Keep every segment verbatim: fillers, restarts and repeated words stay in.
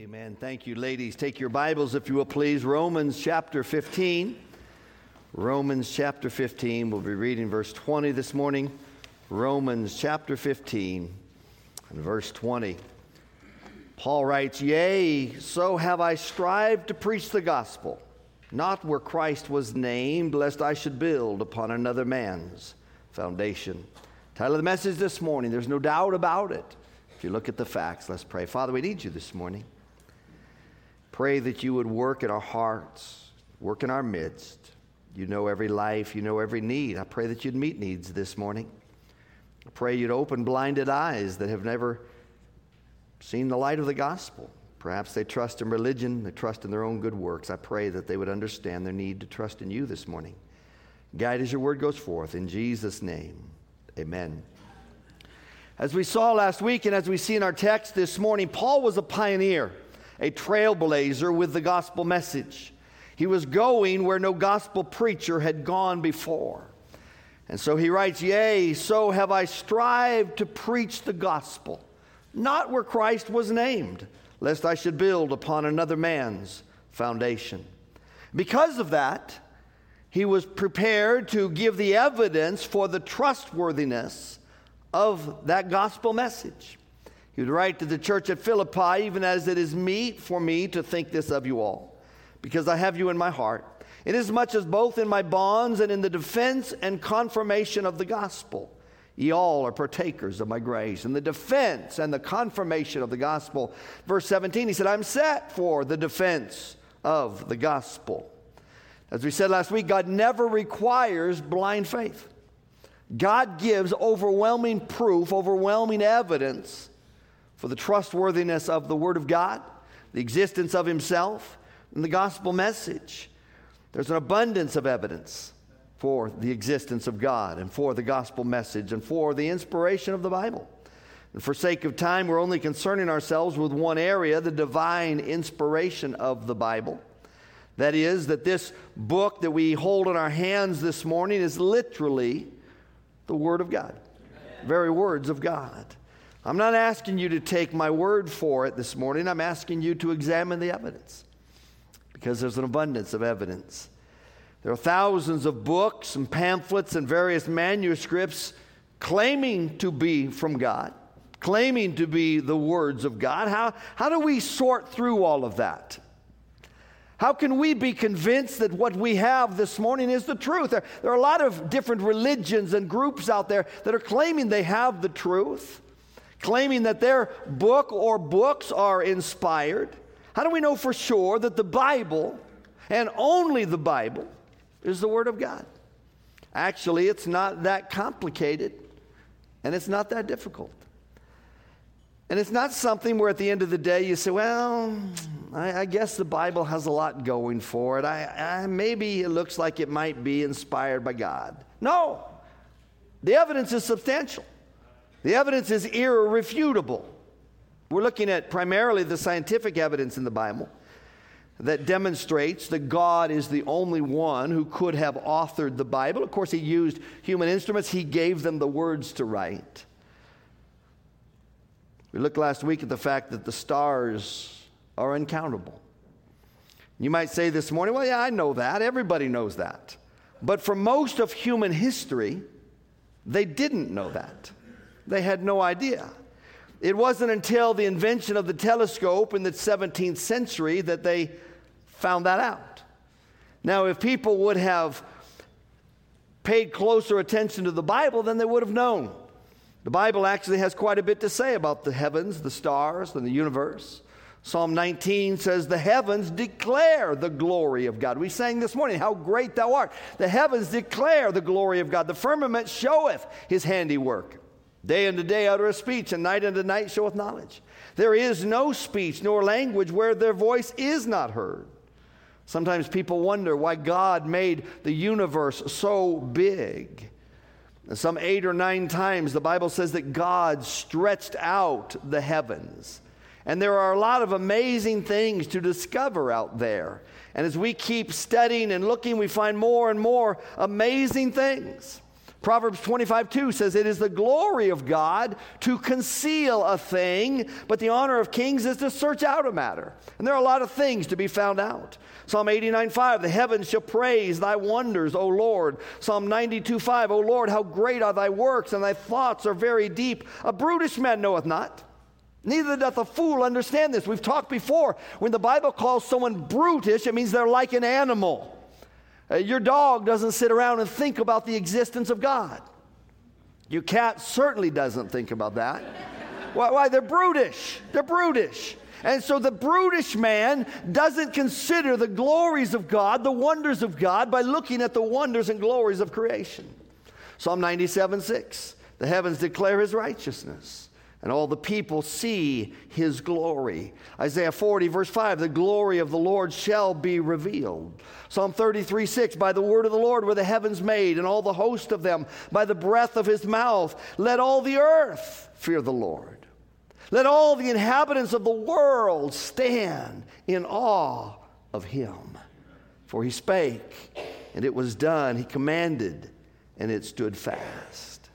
Amen. Thank you, ladies. Take your Bibles, if you will, please. Romans chapter fifteen. Romans chapter fifteen. We'll be reading verse twenty this morning. Romans chapter fifteen and verse twenty. Paul writes, "Yea, so have I strived to preach the gospel, not where Christ was named, lest I should build upon another man's foundation." Title of the message this morning, there's no doubt about it. If you look at the facts, let's pray. Father, we need you this morning. Pray that you would work in our hearts, work in our midst. You know every life, you know every need. I pray that you'd meet needs this morning. I pray you'd open blinded eyes that have never seen the light of the gospel. Perhaps they trust in religion, they trust in their own good works. I pray that they would understand their need to trust in you this morning. Guide as your word goes forth. In Jesus' name, amen. As we saw last week and as we see in our text this morning, Paul was a pioneer, a trailblazer with the gospel message. He was going where no gospel preacher had gone before. And so he writes, "Yea, so have I strived to preach the gospel, not where Christ was named, lest I should build upon another man's foundation." Because of that, he was prepared to give the evidence for the trustworthiness of that gospel message. He would write to the church at Philippi, "Even as it is meet for me to think this of you all, because I have you in my heart, inasmuch as both in my bonds and in the defense and confirmation of the gospel, ye all are partakers of my grace." In the defense and the confirmation of the gospel. Verse seventeen, he said, "I'm set for the defense of the gospel." As we said last week, God never requires blind faith. God gives overwhelming proof, overwhelming evidence for the trustworthiness of the Word of God, the existence of Himself, and the gospel message. There's an abundance of evidence for the existence of God and for the gospel message and for the inspiration of the Bible. And for sake of time, we're only concerning ourselves with one area, the divine inspiration of the Bible. That is, that this book that we hold in our hands this morning is literally the Word of God, very words of God. I'm not asking you to take my word for it this morning. I'm asking you to examine the evidence, because there's an abundance of evidence. There are thousands of books and pamphlets and various manuscripts claiming to be from God, claiming to be the words of God. How, how do we sort through all of that? How can we be convinced that what we have this morning is the truth? There, there are a lot of different religions and groups out there that are claiming they have the truth, claiming that their book or books are inspired. How do we know for sure that the Bible, and only the Bible, is the Word of God? Actually, it's not that complicated, and it's not that difficult. And it's not something where at the end of the day you say, well, I, I guess the Bible has a lot going for it. I, I, maybe it looks like it might be inspired by God. No, the evidence is substantial. The evidence is irrefutable. We're looking at primarily the scientific evidence in the Bible that demonstrates that God is the only one who could have authored the Bible. Of course, He used human instruments. He gave them the words to write. We looked last week at the fact that the stars are uncountable. You might say this morning, well, yeah, I know that. Everybody knows that. But for most of human history, they didn't know that. They had no idea. It wasn't until the invention of the telescope in the seventeenth century that they found that out. Now, if people would have paid closer attention to the Bible, then they would have known. The Bible actually has quite a bit to say about the heavens, the stars, and the universe. Psalm nineteen says, "The heavens declare the glory of God." We sang this morning, "How great thou art." The heavens declare the glory of God. The firmament showeth His handiwork. Day unto day uttereth speech, and night unto night showeth knowledge. There is no speech nor language where their voice is not heard. Sometimes people wonder why God made the universe so big. Some eight or nine times the Bible says that God stretched out the heavens. And there are a lot of amazing things to discover out there. And as we keep studying and looking, we find more and more amazing things. Proverbs twenty-five two says, it is the glory of God to conceal a thing, but the honor of kings is to search out a matter. And there are a lot of things to be found out. Psalm eighty-nine five, the heavens shall praise thy wonders, O Lord. Psalm ninety-two five, O Lord, how great are thy works, and thy thoughts are very deep. A brutish man knoweth not, neither doth a fool understand this. We've talked before, when the Bible calls someone brutish, it means they're like an animal. Uh, your dog doesn't sit around and think about the existence of God. Your cat certainly doesn't think about that. Why? Why? They're brutish. They're brutish. And so the brutish man doesn't consider the glories of God, the wonders of God, by looking at the wonders and glories of creation. Psalm ninety-seven six, the heavens declare his righteousness, and all the people see his glory. Isaiah forty, verse five, the glory of the Lord shall be revealed. Psalm thirty-three six, by the word of the Lord were the heavens made, and all the host of them by the breath of his mouth. Let all the earth fear the Lord. Let all the inhabitants of the world stand in awe of him. For he spake, and it was done. He commanded, and it stood fast.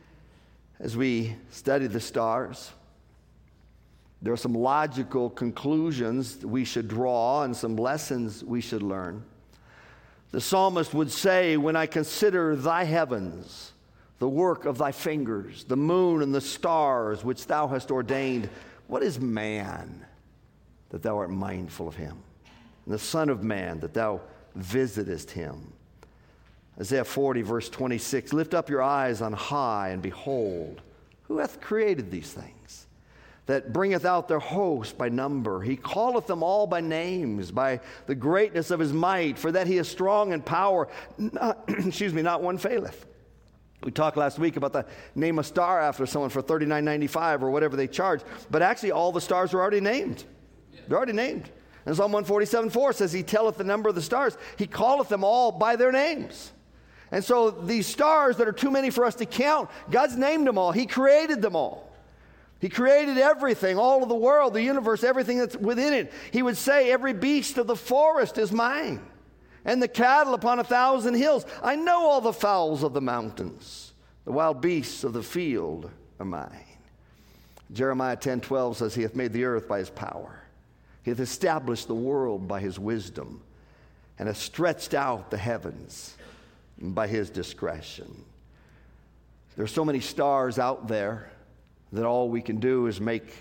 As we study the stars, there are some logical conclusions we should draw and some lessons we should learn. The psalmist would say, when I consider thy heavens, the work of thy fingers, the moon and the stars which thou hast ordained, what is man that thou art mindful of him? And the Son of Man that thou visitest him? Isaiah forty, verse twenty-six, lift up your eyes on high, and behold, who hath created these things, that bringeth out their host by number? He calleth them all by names, by the greatness of his might, for that he is strong in power. Not, excuse me, not one faileth. We talked last week about the name a star after someone for thirty-nine ninety-five or whatever they charge, but actually all the stars are already named. They're already named. And Psalm one forty-seven four says, he telleth the number of the stars. He calleth them all by their names. And so these stars that are too many for us to count, God's named them all. He created them all. He created everything, all of the world, the universe, everything that's within it. He would say, every beast of the forest is mine, and the cattle upon a thousand hills. I know all the fowls of the mountains. The wild beasts of the field are mine. Jeremiah ten twelve says, he hath made the earth by his power. He hath established the world by his wisdom, and hath stretched out the heavens by his discretion. There's so many stars out there that all we can do is make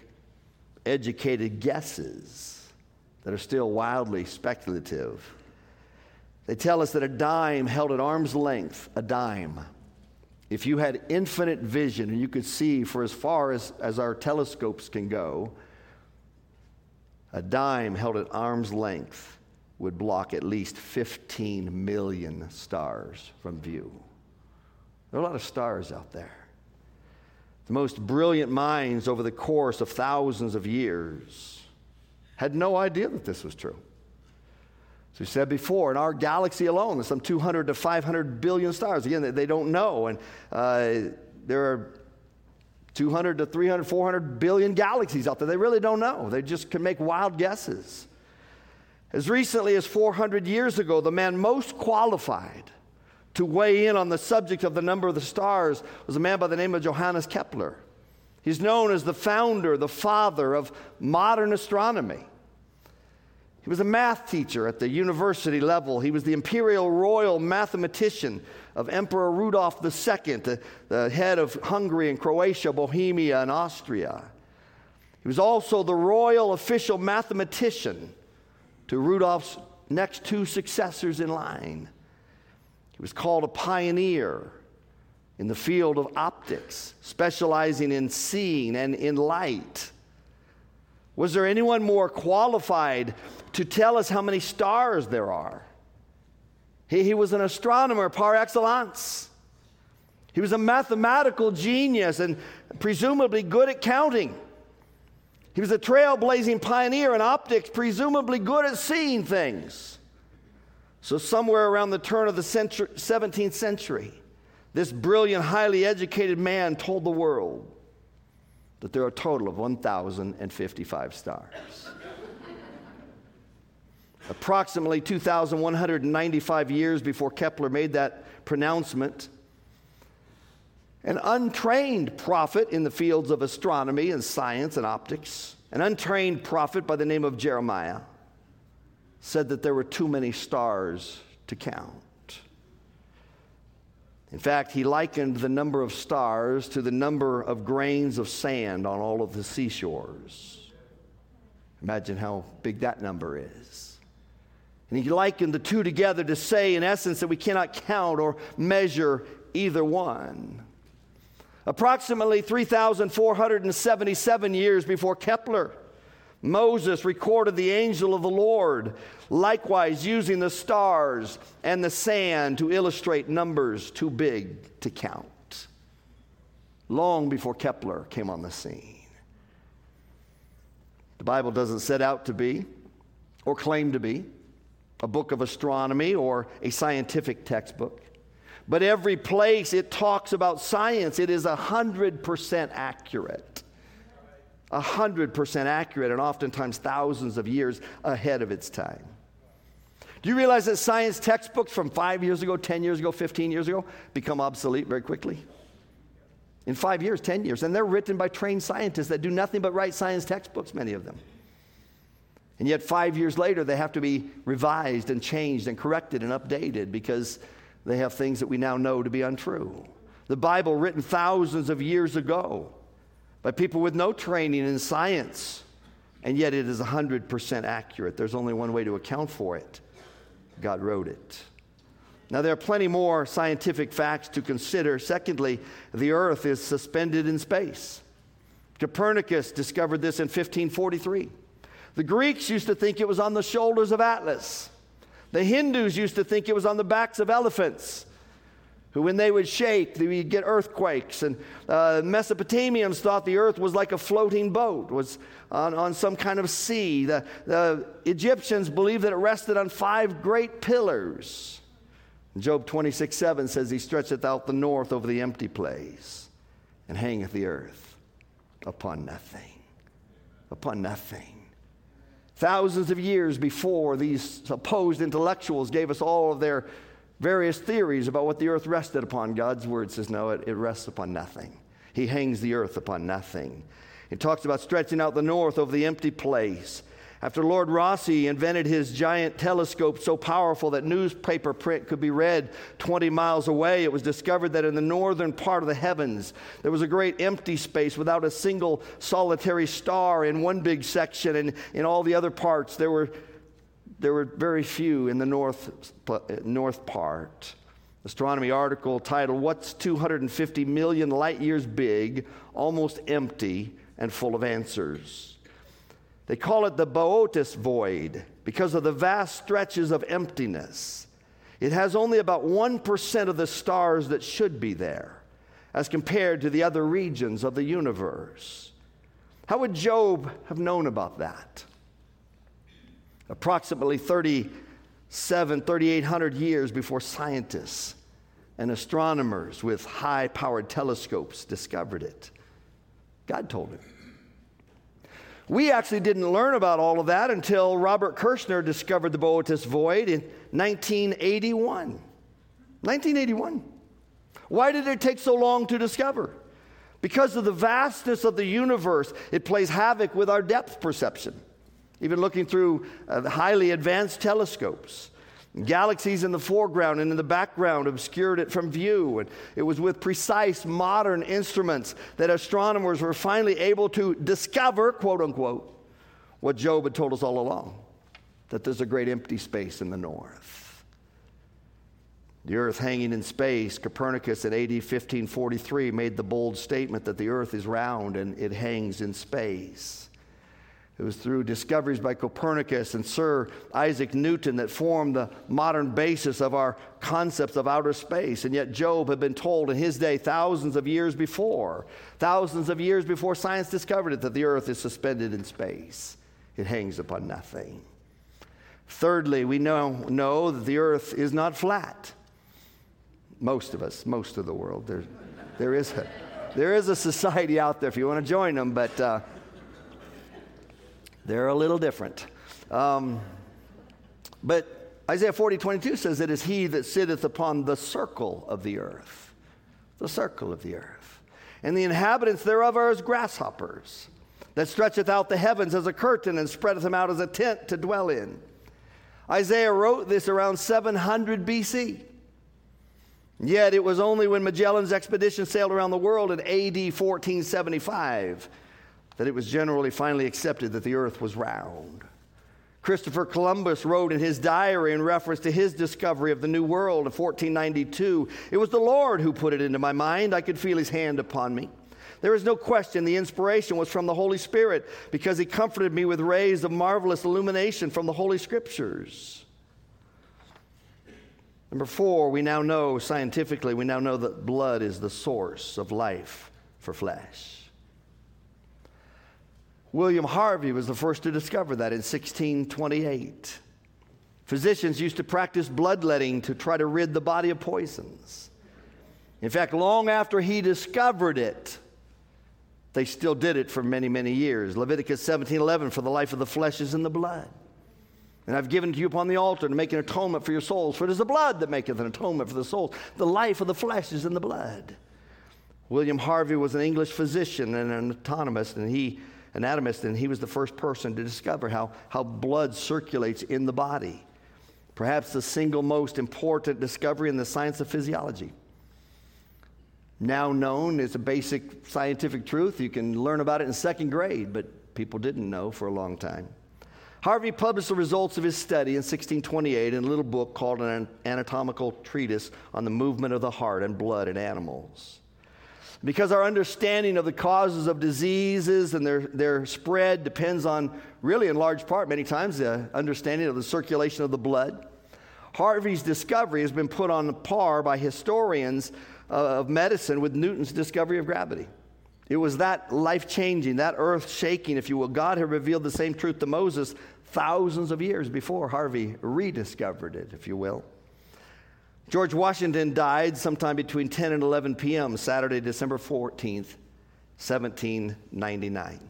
educated guesses that are still wildly speculative. They tell us that a dime held at arm's length, a dime, if you had infinite vision and you could see for as far as, as our telescopes can go, a dime held at arm's length would block at least fifteen million stars from view. There are a lot of stars out there. The most brilliant minds over the course of thousands of years had no idea that this was true. As we said before, in our galaxy alone, there's some two hundred to five hundred billion stars. Again, they, they don't know. And uh, there are two hundred to three hundred, four hundred billion galaxies out there. They really don't know. They just can make wild guesses. As recently as four hundred years ago, the man most qualified to weigh in on the subject of the number of the stars was a man by the name of Johannes Kepler. He's known as the founder, the father of modern astronomy. He was a math teacher at the university level. He was the imperial royal mathematician of Emperor Rudolph the Second, the, the head of Hungary and Croatia, Bohemia, and Austria. He was also the royal official mathematician to Rudolph's next two successors in line. He was called a pioneer in the field of optics, specializing in seeing and in light. Was there anyone more qualified to tell us how many stars there are? He, he was an astronomer par excellence. He was a mathematical genius and presumably good at counting. He was a trailblazing pioneer in optics, presumably good at seeing things. So somewhere around the turn of the century, seventeenth century, this brilliant, highly educated man told the world that there are a total of one thousand fifty-five stars. Approximately two thousand one hundred ninety-five years before Kepler made that pronouncement, An untrained prophet in the fields of astronomy and science and optics, an untrained prophet by the name of Jeremiah, said that there were too many stars to count. In fact, he likened the number of stars to the number of grains of sand on all of the seashores. Imagine how big that number is. And he likened the two together to say, in essence, that we cannot count or measure either one. Approximately three thousand four hundred seventy-seven years before Kepler, Moses recorded the angel of the Lord, likewise using the stars and the sand to illustrate numbers too big to count. Long before Kepler came on the scene. The Bible doesn't set out to be, or claim to be, a book of astronomy or a scientific textbook. But every place it talks about science, it is one hundred percent accurate. one hundred percent accurate, and oftentimes thousands of years ahead of its time. Do you realize that science textbooks from five years ago, ten years ago, fifteen years ago become obsolete very quickly? In five years, ten years. And they're written by trained scientists that do nothing but write science textbooks, many of them. And yet five years later, they have to be revised and changed and corrected and updated because they have things that we now know to be untrue. The Bible, written thousands of years ago by people with no training in science, and yet it is one hundred percent accurate. There's only one way to account for it. God wrote it. Now, there are plenty more scientific facts to consider. Secondly, the earth is suspended in space. Copernicus discovered this in fifteen forty-three. The Greeks used to think it was on the shoulders of Atlas. The Hindus used to think it was on the backs of elephants, who when they would shake, they would get earthquakes. And uh, Mesopotamians thought the earth was like a floating boat, was on, on some kind of sea. The, the Egyptians believed that it rested on five great pillars. Job twenty-six seven says, he stretcheth out the north over the empty place, and hangeth the earth upon nothing. Upon nothing. Thousands of years before, these supposed intellectuals gave us all of their various theories about what the earth rested upon. God's word says, no, it, it rests upon nothing. He hangs the earth upon nothing. It talks about stretching out the north over the empty place. After Lord Rossi invented his giant telescope so powerful that newspaper print could be read twenty miles away, it was discovered that in the northern part of the heavens, there was a great empty space without a single solitary star in one big section, and in all the other parts, there were There were very few in the north, north part. Astronomy article titled, What's two hundred fifty million light years big, almost empty, and full of answers? They call it the Boötis void because of the vast stretches of emptiness. It has only about one percent of the stars that should be there as compared to the other regions of the universe. How would Job have known about that? Approximately thirty-seven, thirty-eight hundred years before scientists and astronomers with high-powered telescopes discovered it. God told him. We actually didn't learn about all of that until Robert Kirshner discovered the Boötis void in nineteen eighty-one. nineteen eighty-one. Why did it take so long to discover? Because of the vastness of the universe, it plays havoc with our depth perception. Even looking through uh, highly advanced telescopes. Galaxies in the foreground and in the background obscured it from view. And it was with precise modern instruments that astronomers were finally able to discover, quote unquote, what Job had told us all along, that there's a great empty space in the north. The earth hanging in space, Copernicus in A D fifteen forty-three made the bold statement that the earth is round and it hangs in space. It was through discoveries by Copernicus and Sir Isaac Newton that formed the modern basis of our concepts of outer space. And yet Job had been told in his day, thousands of years before, thousands of years before science discovered it, that the earth is suspended in space. It hangs upon nothing. Thirdly, we know, know that the earth is not flat. Most of us, most of the world. There, there, is, a, there is a society out there if you want to join them, but... Uh, They're a little different. Um, but Isaiah forty twenty-two says, it is he that sitteth upon the circle of the earth. the circle of the earth. And the inhabitants thereof are as grasshoppers, that stretcheth out the heavens as a curtain, and spreadeth them out as a tent to dwell in. Isaiah wrote this around seven hundred B C. Yet it was only when Magellan's expedition sailed around the world in A D fourteen seventy-five that it was generally finally accepted that the earth was round. Christopher Columbus wrote in his diary in reference to his discovery of the New World in fourteen ninety-two, "It was the Lord who put it into my mind. I could feel his hand upon me. There is no question the inspiration was from the Holy Spirit, because he comforted me with rays of marvelous illumination from the Holy Scriptures." Number four, we now know, scientifically, we now know that blood is the source of life for flesh. William Harvey was the first to discover that in sixteen twenty-eight. Physicians used to practice bloodletting to try to rid the body of poisons. In fact, long after he discovered it, they still did it for many, many years. Leviticus seventeen eleven, "For the life of the flesh is in the blood. And I've given to you upon the altar to make an atonement for your souls. For it is the blood that maketh an atonement for the souls. The life of the flesh is in the blood." William Harvey was an English physician and an anatomist, and he anatomist, and he was the first person to discover how, how blood circulates in the body. Perhaps the single most important discovery in the science of physiology. Now known as a basic scientific truth. You can learn about it in second grade, but people didn't know for a long time. Harvey published the results of his study in sixteen twenty-eight in a little book called An Anatomical Treatise on the Movement of the Heart and Blood in Animals. Because our understanding of the causes of diseases and their, their spread depends on, really in large part, many times, the understanding of the circulation of the blood. Harvey's discovery has been put on par by historians uh, of medicine with Newton's discovery of gravity. It was that life-changing, that earth-shaking, if you will. God had revealed the same truth to Moses thousands of years before Harvey rediscovered it, if you will. George Washington died sometime between ten and eleven p.m. Saturday, December fourteenth, seventeen ninety-nine.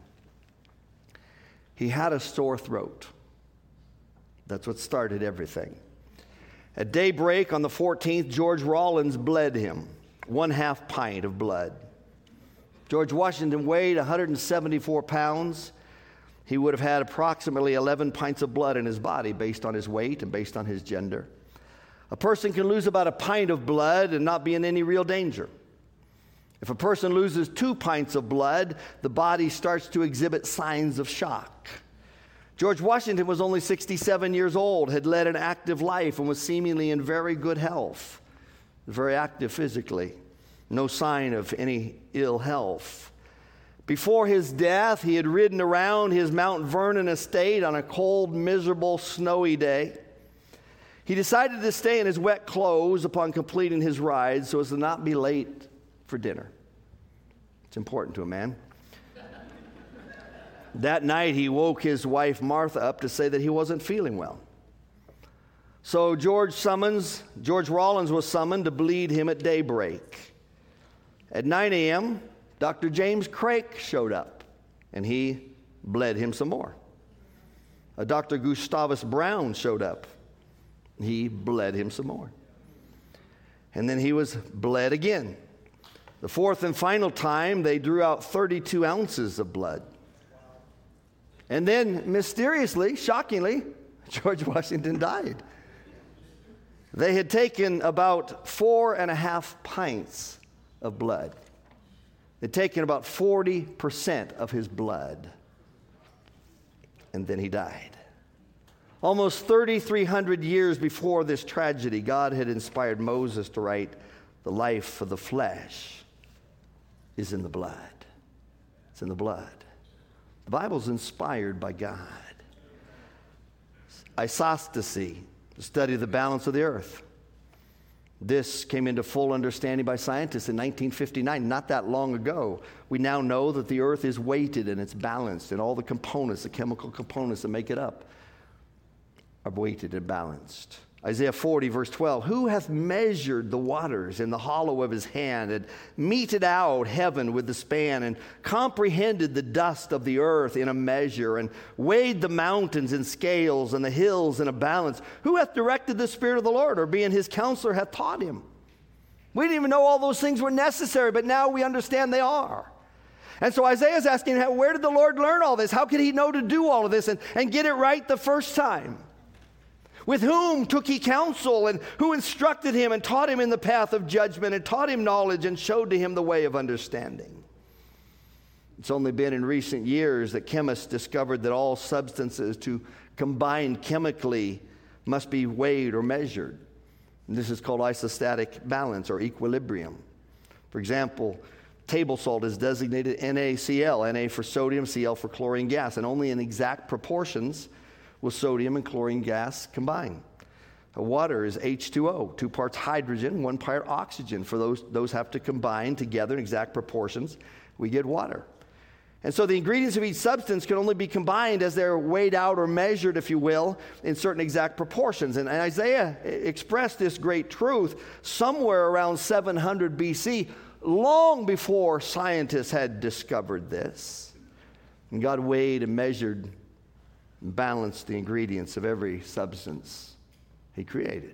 He had a sore throat. That's what started everything. At daybreak on the fourteenth, George Rawlins bled him, one half pint of blood. George Washington weighed one hundred seventy-four pounds. He would have had approximately eleven pints of blood in his body based on his weight and based on his gender. A person can lose about a pint of blood and not be in any real danger. If a person loses two pints of blood, the body starts to exhibit signs of shock. George Washington was only sixty-seven years old, had led an active life, and was seemingly in very good health, very active physically. No sign of any ill health. Before his death, he had ridden around his Mount Vernon estate on a cold, miserable, snowy day. He decided to stay in his wet clothes upon completing his ride so as to not be late for dinner. It's important to a man. That night, he woke his wife Martha up to say that he wasn't feeling well. So George summons, George Rawlins was summoned to bleed him at daybreak. At nine a.m., Doctor James Craik showed up, and he bled him some more. A Doctor Gustavus Brown showed up. He bled him some more. And then he was bled again. The fourth and final time, they drew out thirty-two ounces of blood. And then, mysteriously, shockingly, George Washington died. They had taken about four and a half pints of blood. They'd taken about forty percent of his blood. And then he died. Almost thirty-three hundred years before this tragedy, God had inspired Moses to write, "The life of the flesh is in the blood." It's in the blood. The Bible's inspired by God. Isostasy, the study of the balance of the earth. This came into full understanding by scientists in nineteen fifty-nine, not that long ago. We now know that the earth is weighted and it's balanced, and all the components, the chemical components that make it up, are weighted and balanced. Isaiah forty, verse twelve, "Who hath measured the waters in the hollow of his hand, and meted out heaven with the span, and comprehended the dust of the earth in a measure, and weighed the mountains in scales, and the hills in a balance? Who hath directed the Spirit of the Lord, or being his counselor hath taught him? We didn't even know all those things were necessary, but now we understand they are. And so Isaiah's asking, where did the Lord learn all this? How could he know to do all of this and, and get it right the first time? With whom took he counsel, and who instructed him and taught him in the path of judgment and taught him knowledge and showed to him the way of understanding? It's only been in recent years that chemists discovered that all substances to combine chemically must be weighed or measured. And this is called isostatic balance or equilibrium. For example, table salt is designated N A C L, Na for sodium, Cl for chlorine gas, and only in exact proportions will sodium and chlorine gas combine. Water is H two O, two parts hydrogen, one part oxygen. For those, those have to combine together in exact proportions, we get water. And so the ingredients of each substance can only be combined as they're weighed out or measured, if you will, in certain exact proportions. And Isaiah expressed this great truth somewhere around seven hundred B C, long before scientists had discovered this. And God weighed and measured and balanced the ingredients of every substance he created.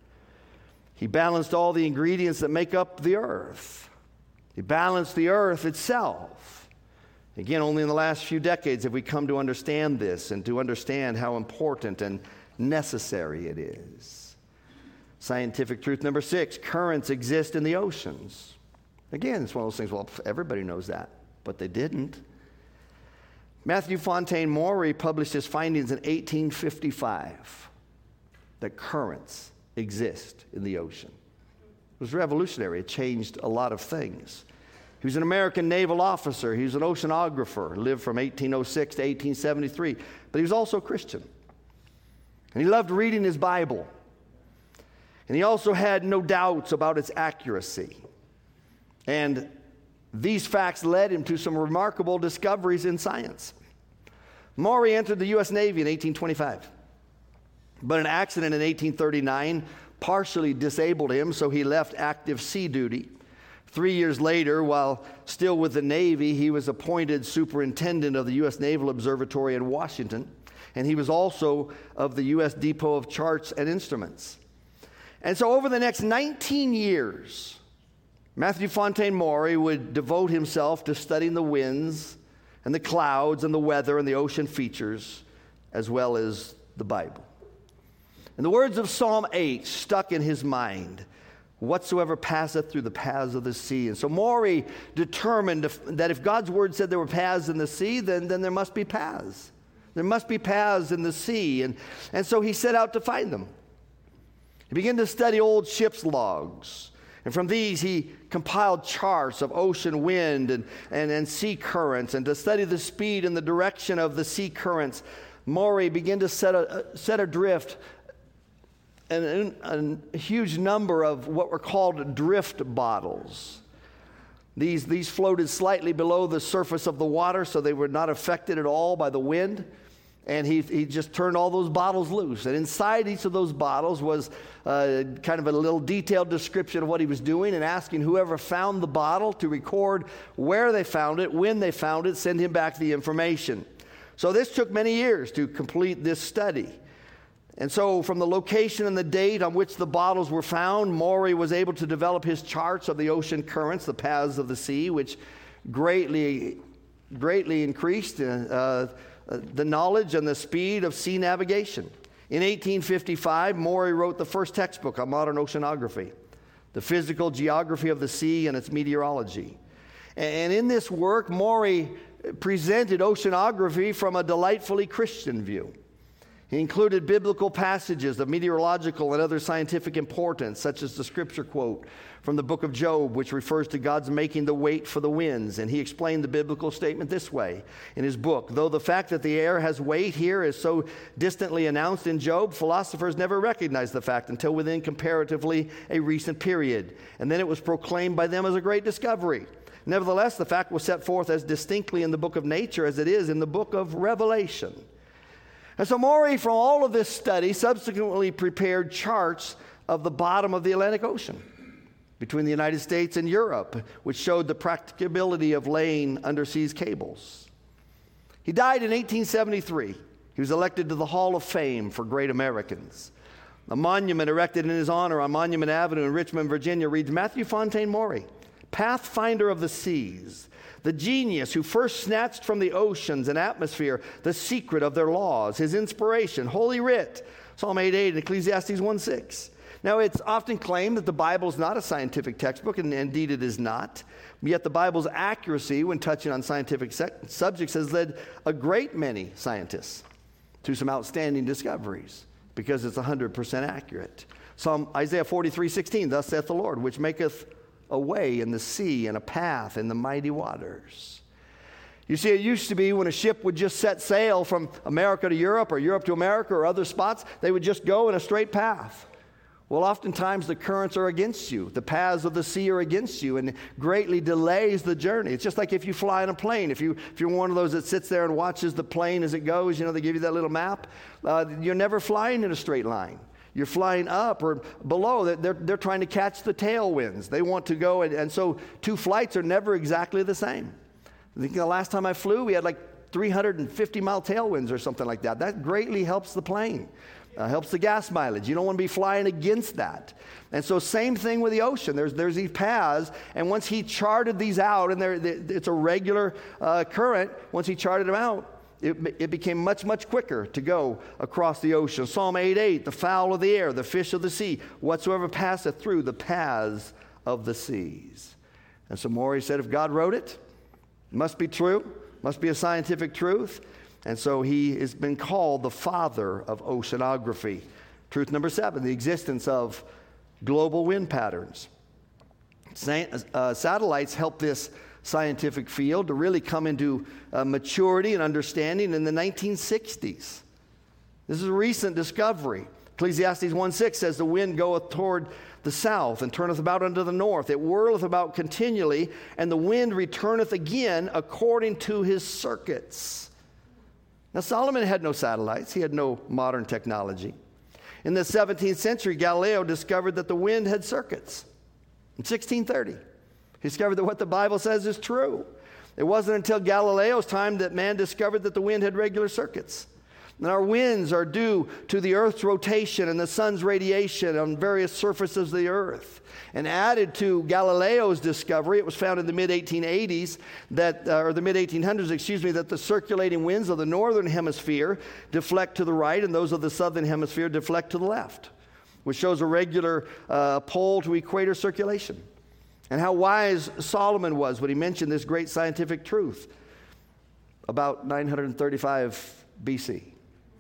He balanced all the ingredients that make up the earth. He balanced the earth itself. Again, only in the last few decades have we come to understand this and to understand how important and necessary it is. Scientific truth number six, currents exist in the oceans. Again, it's one of those things, well, everybody knows that, but they didn't. Matthew Fontaine Maury published his findings in eighteen fifty-five that currents exist in the ocean. It was revolutionary. It changed a lot of things. He was an American naval officer. He was an oceanographer, lived from eighteen oh six to eighteen seventy-three, but he was also a Christian. And he loved reading his Bible. And he also had no doubts about its accuracy. And these facts led him to some remarkable discoveries in science. Maury entered the U S Navy in eighteen twenty-five, but an accident in eighteen thirty-nine partially disabled him, so he left active sea duty. Three years later, while still with the Navy, he was appointed superintendent of the U S Naval Observatory in Washington, and he was also of the U S Depot of Charts and Instruments. And so over the next nineteen years, Matthew Fontaine Maury would devote himself to studying the winds and the clouds and the weather and the ocean features, as well as the Bible. And the words of Psalm eight stuck in his mind: whatsoever passeth through the paths of the sea. And so Maury determined if, that if God's word said there were paths in the sea, then, then there must be paths. There must be paths in the sea. And, and so he set out to find them. He began to study old ship's logs. And from these, he compiled charts of ocean wind and, and, and sea currents. And to study the speed and the direction of the sea currents, Maury began to set, a, set adrift an, an, a huge number of what were called drift bottles. These, these floated slightly below the surface of the water, so they were not affected at all by the wind. And he, he just turned all those bottles loose. And inside each of those bottles was uh, kind of a little detailed description of what he was doing, and asking whoever found the bottle to record where they found it, when they found it, send him back the information. So this took many years to complete this study. And so from the location and the date on which the bottles were found, Maury was able to develop his charts of the ocean currents, the paths of the sea, which greatly, greatly increased uh, uh, the knowledge and the speed of sea navigation. In eighteen fifty-five, Maury wrote the first textbook on modern oceanography, The Physical Geography of the Sea and Its Meteorology. And in this work, Maury presented oceanography from a delightfully Christian view. He included biblical passages of meteorological and other scientific importance, such as the scripture quote from the book of Job, which refers to God's making the weight for the winds. And he explained the biblical statement this way in his book: though the fact that the air has weight here is so distantly announced in Job, philosophers never recognized the fact until within comparatively a recent period. And then it was proclaimed by them as a great discovery. Nevertheless, the fact was set forth as distinctly in the book of nature as it is in the book of Revelation. And so Maury, from all of this study, subsequently prepared charts of the bottom of the Atlantic Ocean between the United States and Europe, which showed the practicability of laying undersea cables. He died in eighteen seventy-three. He was elected to the Hall of Fame for Great Americans. A monument erected in his honor on Monument Avenue in Richmond, Virginia reads, Matthew Fontaine Maury, pathfinder of the seas, the genius who first snatched from the oceans and atmosphere the secret of their laws, his inspiration, Holy Writ, Psalm eight eight and Ecclesiastes one six. Now, it's often claimed that the Bible is not a scientific textbook, and indeed it is not. Yet the Bible's accuracy when touching on scientific se- subjects has led a great many scientists to some outstanding discoveries because it's one hundred percent accurate. Psalm Isaiah forty-three sixteen, thus saith the Lord, which maketh a way in the sea and a path in the mighty waters. You see, it used to be when a ship would just set sail from America to Europe or Europe to America or other spots, they would just go in a straight path. Well, oftentimes the currents are against you. The paths of the sea are against you and greatly delays the journey. It's just like if you fly in a plane. If, you, if you're one of those that sits there and watches the plane as it goes, you know, they give you that little map. Uh, you're never flying in a straight line. You're flying up or below. They're, they're trying to catch the tailwinds. They want to go, and, and so two flights are never exactly the same. I think the last time I flew, we had like three hundred fifty mile tailwinds or something like that. That greatly helps the plane. Uh, helps the gas mileage. You don't want to be flying against that. And so same thing with the ocean. There's there's these paths, and once he charted these out, and it's a regular uh, current, once he charted them out, it, it became much, much quicker to go across the ocean. Psalm eight eight, the fowl of the air, the fish of the sea, whatsoever passeth through the paths of the seas. And so Maury said, if God wrote it, it must be true, must be a scientific truth. And so he has been called the father of oceanography. Truth number seven, the existence of global wind patterns. Sa- uh, satellites help this scientific field to really come into uh, maturity and understanding in the nineteen sixties. This is a recent discovery. Ecclesiastes one six says, the wind goeth toward the south and turneth about unto the north. It whirleth about continually, and the wind returneth again according to his circuits. Now, Solomon had no satellites. He had no modern technology. In the seventeenth century, Galileo discovered that the wind had circuits. In sixteen thirty, he discovered that what the Bible says is true. It wasn't until Galileo's time that man discovered that the wind had regular circuits. And our winds are due to the earth's rotation and the sun's radiation on various surfaces of the earth. And added to Galileo's discovery, it was found in the mid eighteen eighties, that, uh, or the mid eighteen hundreds, excuse me, that the circulating winds of the northern hemisphere deflect to the right and those of the southern hemisphere deflect to the left, which shows a regular uh, pole to equator circulation. And how wise Solomon was when he mentioned this great scientific truth about nine hundred thirty-five B C.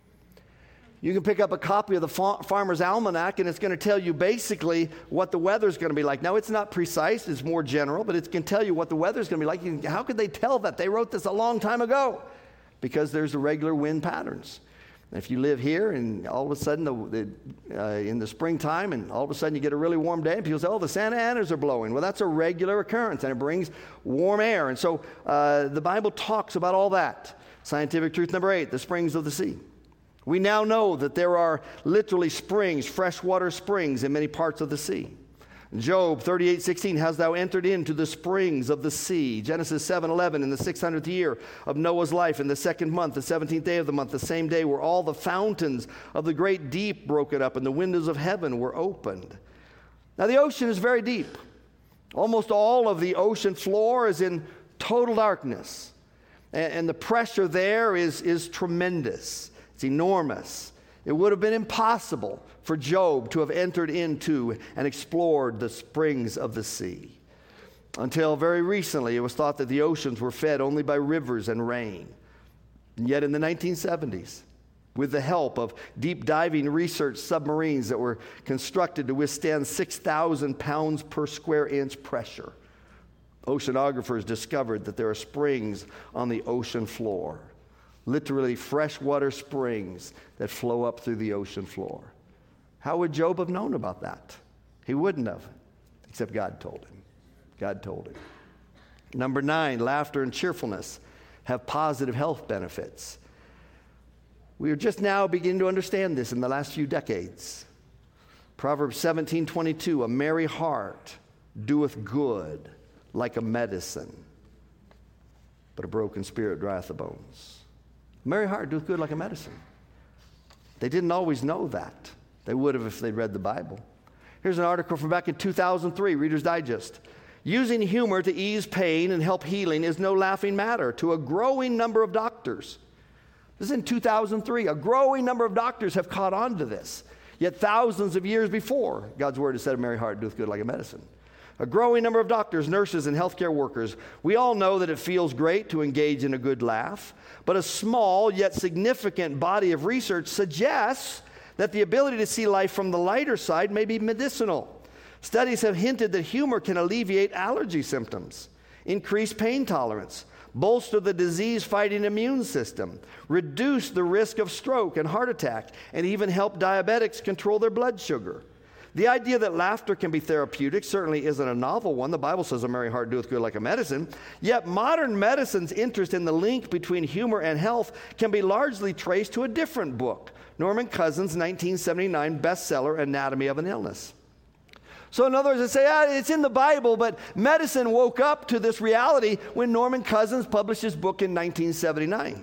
You can pick up a copy of the Farmer's Almanac, and it's going to tell you basically what the weather's going to be like. Now, it's not precise, it's more general, but it can tell you what the weather's going to be like. You can, how could they tell that? They wrote this a long time ago. Because there's the regular wind patterns. And if you live here, and all of a sudden, the, the, uh, in the springtime, and all of a sudden you get a really warm day, and people say, oh, the Santa Anas are blowing. Well, that's a regular occurrence, and it brings warm air. And so uh, the Bible talks about all that. Scientific truth number eight, the springs of the sea. We now know that there are literally springs, freshwater springs in many parts of the sea. Job thirty-eight sixteen, hast thou entered into the springs of the sea? Genesis seven eleven, in the six hundredth year of Noah's life, in the second month, the seventeenth day of the month, the same day were all the fountains of the great deep broken up, and the windows of heaven were opened. Now the ocean is very deep. Almost all of the ocean floor is in total darkness. And, and the pressure there is, is tremendous. It's enormous. It would have been impossible for Job to have entered into and explored the springs of the sea. Until very recently, it was thought that the oceans were fed only by rivers and rain. And yet in the nineteen seventies, with the help of deep diving research submarines that were constructed to withstand six thousand pounds per square inch pressure, oceanographers discovered that there are springs on the ocean floor. Literally freshwater springs that flow up through the ocean floor. How would Job have known about that? He wouldn't have, except God told him. God told him. Number nine, laughter and cheerfulness have positive health benefits. We are just now beginning to understand this in the last few decades. Proverbs seventeen twenty-two, a merry heart doeth good like a medicine, but a broken spirit drieth the bones. A merry heart doeth good like a medicine. They didn't always know that. They would have if they'd read the Bible. Here's an article from back in two thousand three, Reader's Digest. Using humor to ease pain and help healing is no laughing matter to a growing number of doctors. This is in two thousand three. A growing number of doctors have caught on to this. Yet thousands of years before, God's word has said, a merry heart doeth good like a medicine. A growing number of doctors, nurses, and healthcare workers. We all know that it feels great to engage in a good laugh, but a small yet significant body of research suggests that the ability to see life from the lighter side may be medicinal. Studies have hinted that humor can alleviate allergy symptoms, increase pain tolerance, bolster the disease-fighting immune system, reduce the risk of stroke and heart attack, and even help diabetics control their blood sugar. The idea that laughter can be therapeutic certainly isn't a novel one. The Bible says a merry heart doeth good like a medicine. Yet modern medicine's interest in the link between humor and health can be largely traced to a different book, Norman Cousins' nineteen seventy-nine bestseller, Anatomy of an Illness. So in other words, they say, ah, it's in the Bible, but medicine woke up to this reality when Norman Cousins published his book in nineteen seventy-nine.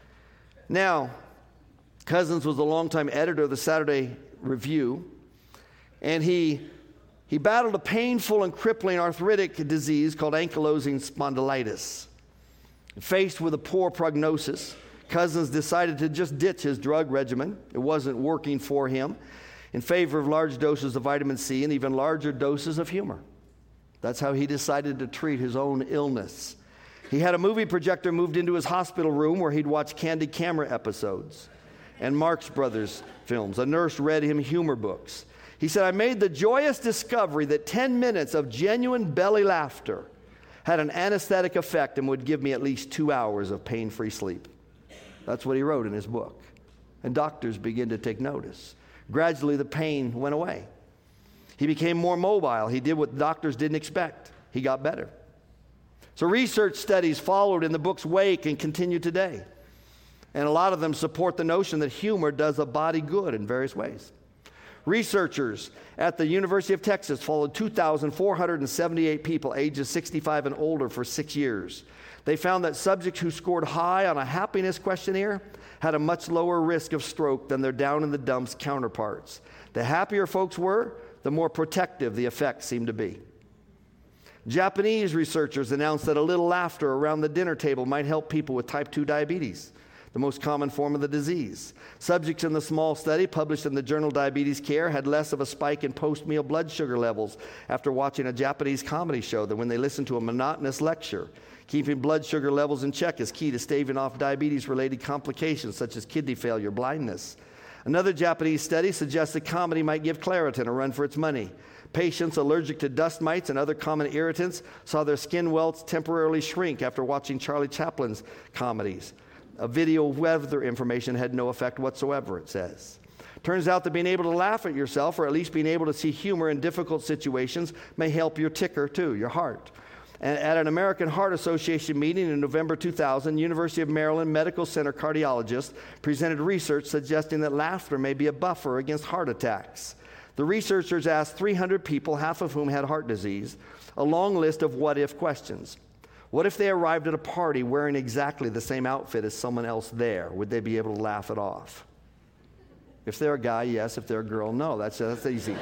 Now, Cousins was a longtime editor of the Saturday Review, and he, he battled a painful and crippling arthritic disease called ankylosing spondylitis. Faced with a poor prognosis, Cousins decided to just ditch his drug regimen. It wasn't working for him, in favor of large doses of vitamin C and even larger doses of humor. That's how he decided to treat his own illness. He had a movie projector moved into his hospital room where he'd watch Candid Camera episodes and Marx Brothers films. A nurse read him humor books. He said, I made the joyous discovery that ten minutes of genuine belly laughter had an anesthetic effect and would give me at least two hours of pain-free sleep. That's what he wrote in his book. And doctors began to take notice. Gradually, the pain went away. He became more mobile. He did what doctors didn't expect. He got better. So research studies followed in the book's wake and continue today. And a lot of them support the notion that humor does a body good in various ways. Researchers at the University of Texas followed two thousand four hundred seventy-eight people ages sixty-five and older for six years. They found that subjects who scored high on a happiness questionnaire had a much lower risk of stroke than their down-in-the-dumps counterparts. The happier folks were, the more protective the effect seemed to be. Japanese researchers announced that a little laughter around the dinner table might help people with type two diabetes, the most common form of the disease. Subjects in the small study published in the journal Diabetes Care had less of a spike in post-meal blood sugar levels after watching a Japanese comedy show than when they listened to a monotonous lecture. Keeping blood sugar levels in check is key to staving off diabetes-related complications such as kidney failure, blindness. Another Japanese study suggests that comedy might give Claritin a run for its money. Patients allergic to dust mites and other common irritants saw their skin welts temporarily shrink after watching Charlie Chaplin's comedies. A video weather information had no effect whatsoever, it says. Turns out that being able to laugh at yourself, or at least being able to see humor in difficult situations, may help your ticker too, your heart. And at an American Heart Association meeting in November two thousand, University of Maryland Medical Center cardiologist presented research suggesting that laughter may be a buffer against heart attacks. The researchers asked three hundred people, half of whom had heart disease, a long list of what-if questions. What if they arrived at a party wearing exactly the same outfit as someone else there? Would they be able to laugh it off? If they're a guy, yes. If they're a girl, no. That's, that's easy.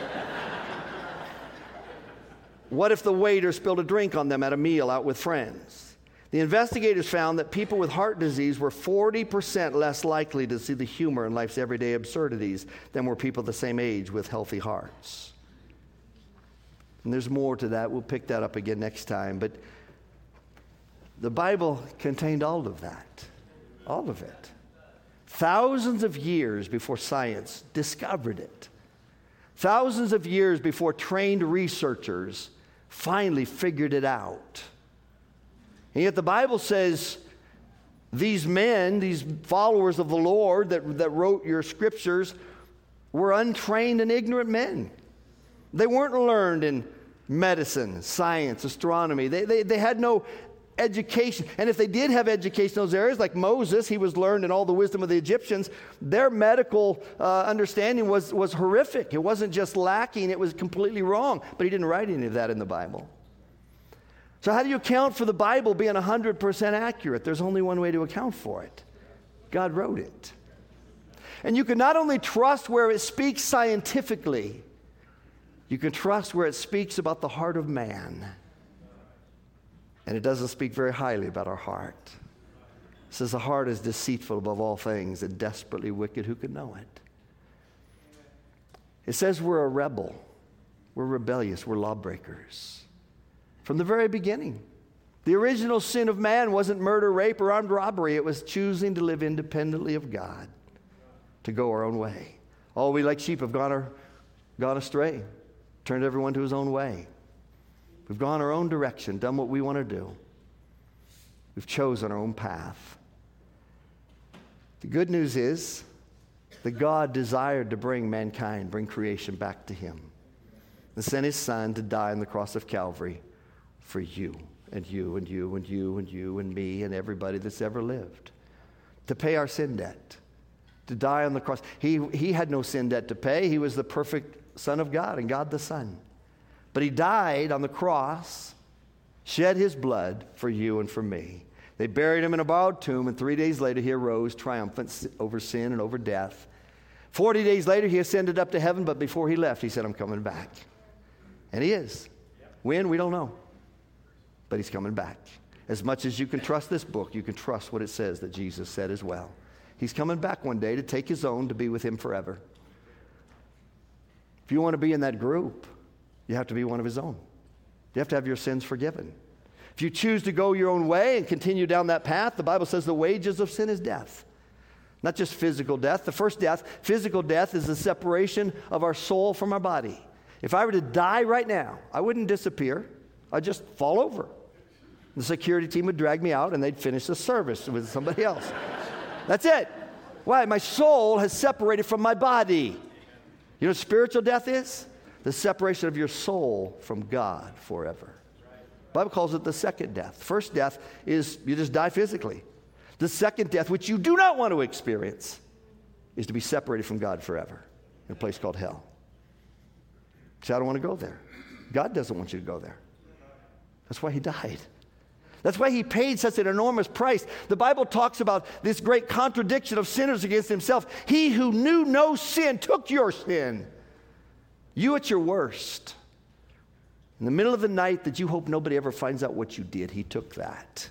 What if the waiter spilled a drink on them at a meal out with friends? The investigators found that people with heart disease were forty percent less likely to see the humor in life's everyday absurdities than were people the same age with healthy hearts. And there's more to that. We'll pick that up again next time. But the Bible contained all of that, all of it. Thousands of years before science discovered it. Thousands of years before trained researchers finally figured it out. And yet the Bible says these men, these followers of the Lord that, that wrote your scriptures, were untrained and ignorant men. They weren't learned in medicine, science, astronomy. They, they, they had no education. And if they did have education in those areas, like Moses, he was learned in all the wisdom of the Egyptians, their medical uh, understanding was, was horrific. It wasn't just lacking, it was completely wrong. But he didn't write any of that in the Bible. So how do you account for the Bible being one hundred percent accurate? There's only one way to account for it. God wrote it. And you can not only trust where it speaks scientifically, you can trust where it speaks about the heart of man. And it doesn't speak very highly about our heart. It says the heart is deceitful above all things and desperately wicked. Who could know it? It says we're a rebel. We're rebellious. We're lawbreakers. From the very beginning. The original sin of man wasn't murder, rape, or armed robbery. It was choosing to live independently of God, to go our own way. All we like sheep have gone, our, gone astray, turned everyone to his own way. We've gone our own direction, done what we want to do. We've chosen our own path. The good news is that God desired to bring mankind, bring creation back to him, and sent his son to die on the cross of Calvary for you and you and you and you and you and me and everybody that's ever lived, to pay our sin debt, to die on the cross. He, he had no sin debt to pay. He was the perfect Son of God and God the Son. But he died on the cross, shed his blood for you and for me. They buried him in a borrowed tomb, and three days later he arose triumphant over sin and over death. Forty days later he ascended up to heaven, but before he left he said, I'm coming back. And he is. When? We don't know. But he's coming back. As much as you can trust this book, you can trust what it says that Jesus said as well. He's coming back one day to take his own to be with him forever. If you want to be in that group, you have to be one of his own. You have to have your sins forgiven. If you choose to go your own way and continue down that path, the Bible says the wages of sin is death. Not just physical death. The first death, physical death, is the separation of our soul from our body. If I were to die right now, I wouldn't disappear. I'd just fall over. The security team would drag me out and they'd finish the service with somebody else. That's it. Why? My soul has separated from my body. You know what spiritual death is? The separation of your soul from God forever. The Bible calls it the second death. First death is you just die physically. The second death, which you do not want to experience, is to be separated from God forever in a place called hell. See, I don't want to go there. God doesn't want you to go there. That's why he died. That's why he paid such an enormous price. The Bible talks about this great contradiction of sinners against himself. He who knew no sin took your sin. You at your worst. In the middle of the night that you hope nobody ever finds out what you did, he took that.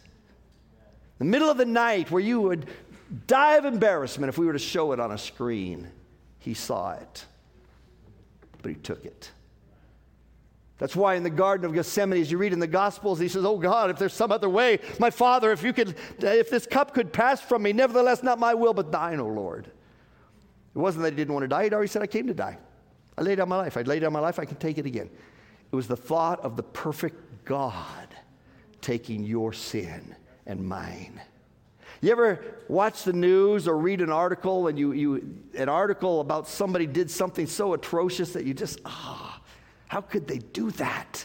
In the middle of the night where you would die of embarrassment if we were to show it on a screen, he saw it. But he took it. That's why in the Garden of Gethsemane, as you read in the Gospels, he says, oh God, if there's some other way, my Father, if you could, if this cup could pass from me, nevertheless, not my will, but thine, O Lord. It wasn't that he didn't want to die. He'd already said, I came to die. I laid down my life. I'd lay down my life. I can take it again. It was the thought of the perfect God taking your sin and mine. You ever watch the news or read an article and you, you an article about somebody did something so atrocious that you just, ah, oh, how could they do that?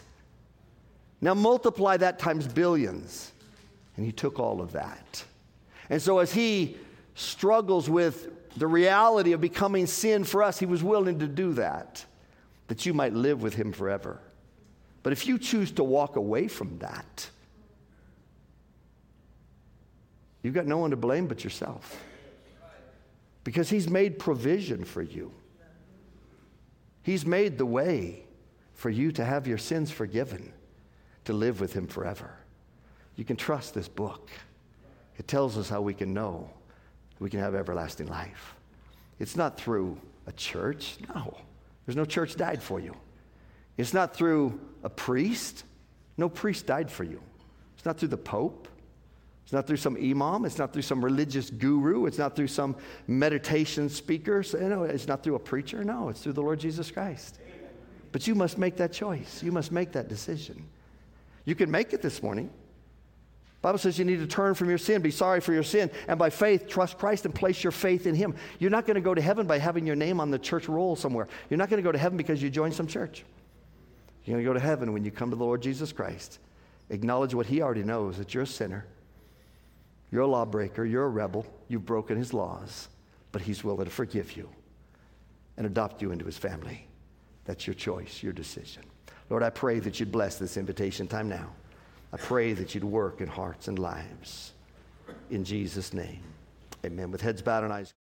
Now multiply that times billions. And he took all of that. And so as he struggles with the reality of becoming sin for us, he was willing to do that, that you might live with him forever. But if you choose to walk away from that, you've got no one to blame but yourself. Because he's made provision for you. He's made the way for you to have your sins forgiven, to live with him forever. You can trust this book. It tells us how we can know we can have everlasting life. It's not through a church. No. There's no church died for you. It's not through a priest. No priest died for you. It's not through the Pope. It's not through some imam. It's not through some religious guru. It's not through some meditation speaker. So, you know, it's not through a preacher. No, it's through the Lord Jesus Christ. But you must make that choice. You must make that decision. You can make it this morning. The Bible says you need to turn from your sin, be sorry for your sin, and by faith trust Christ and place your faith in him. You're not going to go to heaven by having your name on the church roll somewhere. You're not going to go to heaven because you joined some church. You're going to go to heaven when you come to the Lord Jesus Christ. Acknowledge what he already knows, that you're a sinner. You're a lawbreaker. You're a rebel. You've broken his laws. But he's willing to forgive you and adopt you into his family. That's your choice, your decision. Lord, I pray that you'd bless this invitation time now. I pray that you'd work in hearts and lives. In Jesus' name, amen. With heads bowed and eyes